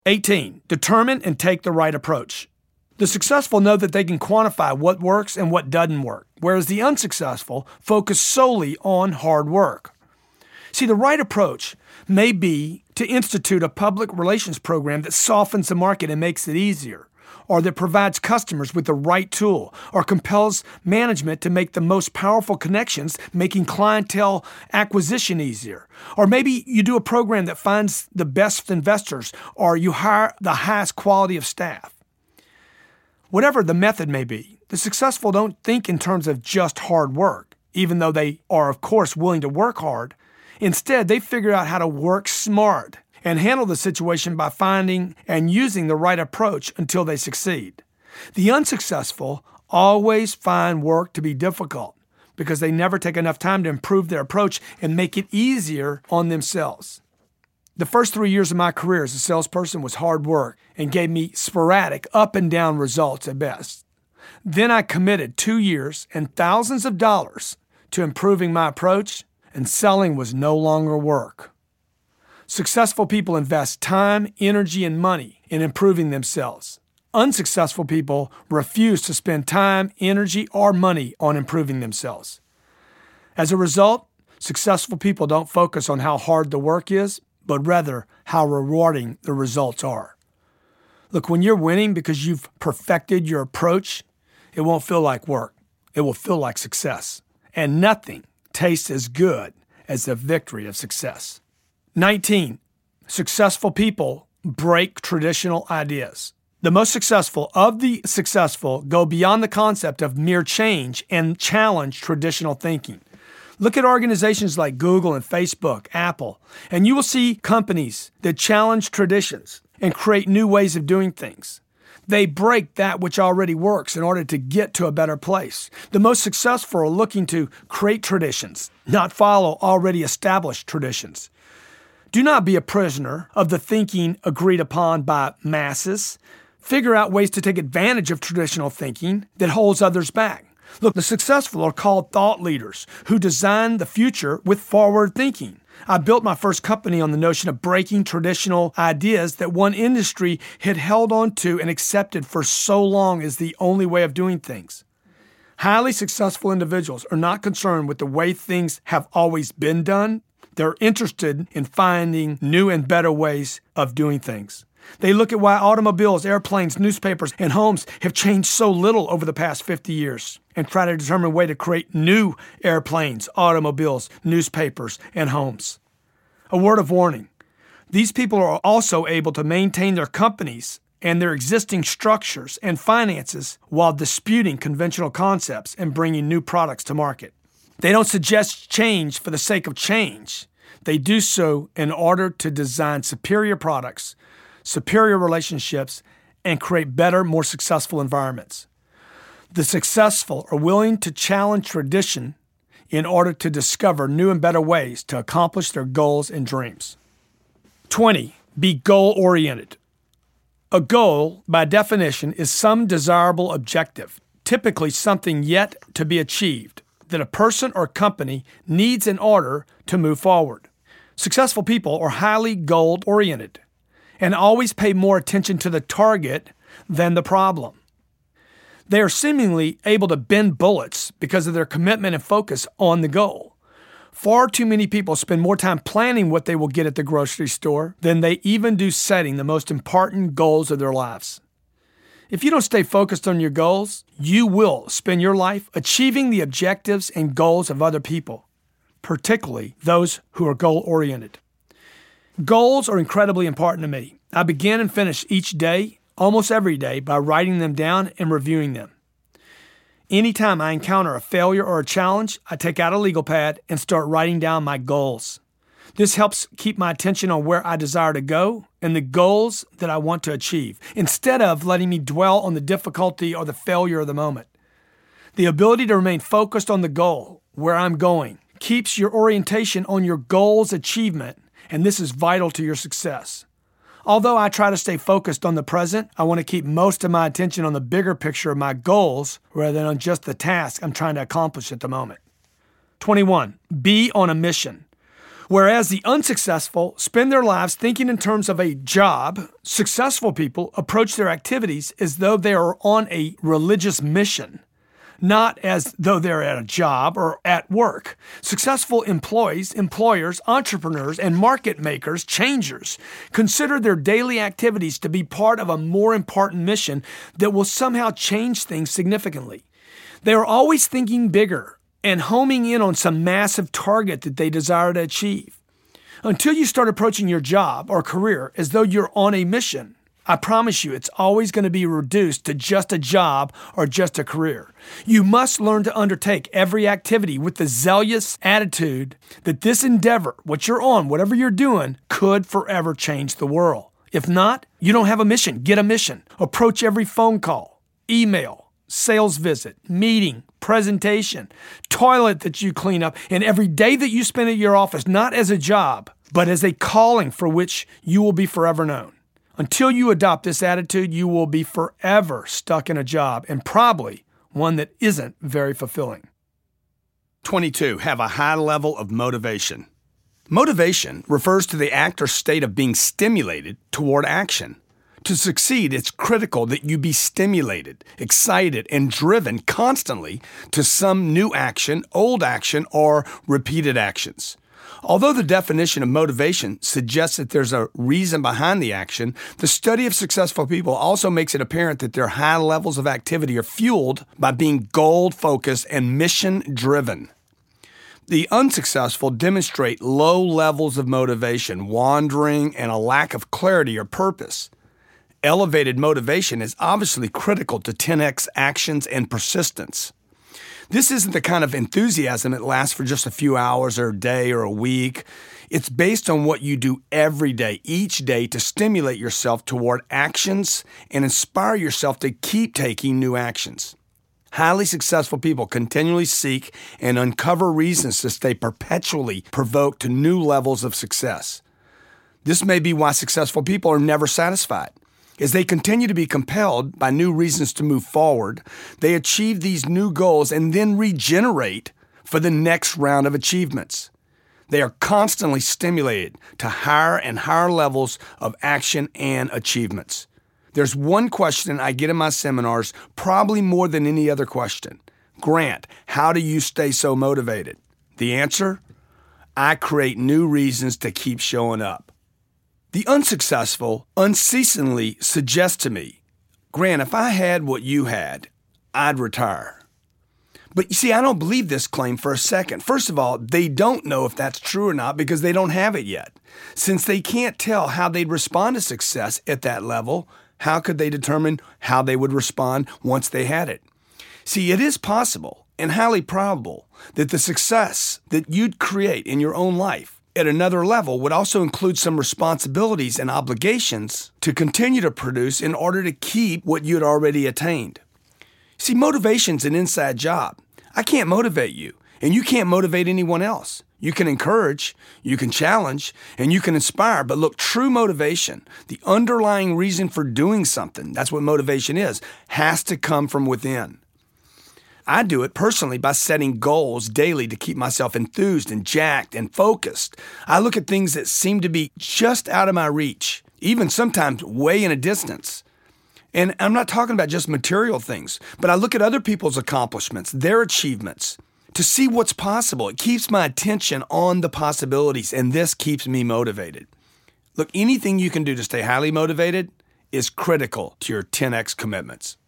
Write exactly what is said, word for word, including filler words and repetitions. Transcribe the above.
eighteen, determine and take the right approach. The successful know that they can quantify what works and what doesn't work, whereas the unsuccessful focus solely on hard work. See, the right approach may be to institute a public relations program that softens the market and makes it easier, or that provides customers with the right tool, or compels management to make the most powerful connections, making clientele acquisition easier. Or maybe you do a program that finds the best investors, or you hire the highest quality of staff. Whatever the method may be, the successful don't think in terms of just hard work, even though they are, of course, willing to work hard. Instead, they figure out how to work smart and handle the situation by finding and using the right approach until they succeed. The unsuccessful always find work to be difficult because they never take enough time to improve their approach and make it easier on themselves. The first three years of my career as a salesperson was hard work and gave me sporadic up and down results at best. Then I committed two years and thousands of dollars to improving my approach, and selling was no longer work. Successful people invest time, energy, and money in improving themselves. Unsuccessful people refuse to spend time, energy, or money on improving themselves. As a result, successful people don't focus on how hard the work is, but rather how rewarding the results are. Look, when you're winning because you've perfected your approach, it won't feel like work. It will feel like success. And nothing tastes as good as the victory of success. nineteen, successful people break traditional ideas. The most successful of the successful go beyond the concept of mere change and challenge traditional thinking. Look at organizations like Google and Facebook, Apple, and you will see companies that challenge traditions and create new ways of doing things. They break that which already works in order to get to a better place. The most successful are looking to create traditions, not follow already established traditions. Do not be a prisoner of the thinking agreed upon by masses. Figure out ways to take advantage of traditional thinking that holds others back. Look, the successful are called thought leaders who design the future with forward thinking. I built my first company on the notion of breaking traditional ideas that one industry had held on to and accepted for so long as the only way of doing things. Highly successful individuals are not concerned with the way things have always been done. They're interested in finding new and better ways of doing things. They look at why automobiles, airplanes, newspapers, and homes have changed so little over the past fifty years and try to determine a way to create new airplanes, automobiles, newspapers, and homes. A word of warning. These people are also able to maintain their companies and their existing structures and finances while disputing conventional concepts and bringing new products to market. They don't suggest change for the sake of change. They do so in order to design superior products, superior relationships, and create better, more successful environments. The successful are willing to challenge tradition in order to discover new and better ways to accomplish their goals and dreams. twenty, be goal-oriented. A goal, by definition, is some desirable objective, typically something yet to be achieved, that a person or company needs in order to move forward. Successful people are highly goal-oriented and always pay more attention to the target than the problem. They are seemingly able to bend bullets because of their commitment and focus on the goal. Far too many people spend more time planning what they will get at the grocery store than they even do setting the most important goals of their lives. If you don't stay focused on your goals, you will spend your life achieving the objectives and goals of other people, particularly those who are goal-oriented. Goals are incredibly important to me. I begin and finish each day, almost every day, by writing them down and reviewing them. Anytime I encounter a failure or a challenge, I take out a legal pad and start writing down my goals. This helps keep my attention on where I desire to go and the goals that I want to achieve, instead of letting me dwell on the difficulty or the failure of the moment. The ability to remain focused on the goal, where I'm going, keeps your orientation on your goal's achievement, and this is vital to your success. Although I try to stay focused on the present, I want to keep most of my attention on the bigger picture of my goals rather than on just the task I'm trying to accomplish at the moment. twenty-one, be on a mission. Whereas the unsuccessful spend their lives thinking in terms of a job, successful people approach their activities as though they are on a religious mission, not as though they're at a job or at work. Successful employees, employers, entrepreneurs, and market makers, changers, consider their daily activities to be part of a more important mission that will somehow change things significantly. They are always thinking bigger and homing in on some massive target that they desire to achieve. Until you start approaching your job or career as though you're on a mission, I promise you, it's always going to be reduced to just a job or just a career. You must learn to undertake every activity with the zealous attitude that this endeavor, what you're on, whatever you're doing, could forever change the world. If not, you don't have a mission. Get a mission. Approach every phone call, email, sales visit, meeting, presentation, toilet that you clean up, and every day that you spend at your office, not as a job, but as a calling for which you will be forever known. Until you adopt this attitude, you will be forever stuck in a job, and probably one that isn't very fulfilling. twenty-two. Have a high level of motivation. Motivation refers to the act or state of being stimulated toward action. To succeed, it's critical that you be stimulated, excited, and driven constantly to some new action, old action, or repeated actions. Although the definition of motivation suggests that there's a reason behind the action, the study of successful people also makes it apparent that their high levels of activity are fueled by being goal-focused and mission-driven. The unsuccessful demonstrate low levels of motivation, wandering, and a lack of clarity or purpose. Elevated motivation is obviously critical to ten X actions and persistence. This isn't the kind of enthusiasm that lasts for just a few hours or a day or a week. It's based on what you do every day, each day, to stimulate yourself toward actions and inspire yourself to keep taking new actions. Highly successful people continually seek and uncover reasons to stay perpetually provoked to new levels of success. This may be why successful people are never satisfied. As they continue to be compelled by new reasons to move forward, they achieve these new goals and then regenerate for the next round of achievements. They are constantly stimulated to higher and higher levels of action and achievements. There's one question I get in my seminars, probably more than any other question. Grant, how do you stay so motivated? The answer? I create new reasons to keep showing up. The unsuccessful unceasingly suggest to me, Grant, if I had what you had, I'd retire. But you see, I don't believe this claim for a second. First of all, they don't know if that's true or not because they don't have it yet. Since they can't tell how they'd respond to success at that level, how could they determine how they would respond once they had it? See, it is possible and highly probable that the success that you'd create in your own life at another level would also include some responsibilities and obligations to continue to produce in order to keep what you'd already attained. See, motivation's an inside job. I can't motivate you, and you can't motivate anyone else. You can encourage, you can challenge, and you can inspire, but look, true motivation, the underlying reason for doing something, that's what motivation is, has to come from within. I do it personally by setting goals daily to keep myself enthused and jacked and focused. I look at things that seem to be just out of my reach, even sometimes way in a distance. And I'm not talking about just material things, but I look at other people's accomplishments, their achievements, to see what's possible. It keeps my attention on the possibilities, and this keeps me motivated. Look, anything you can do to stay highly motivated is critical to your ten X commitments.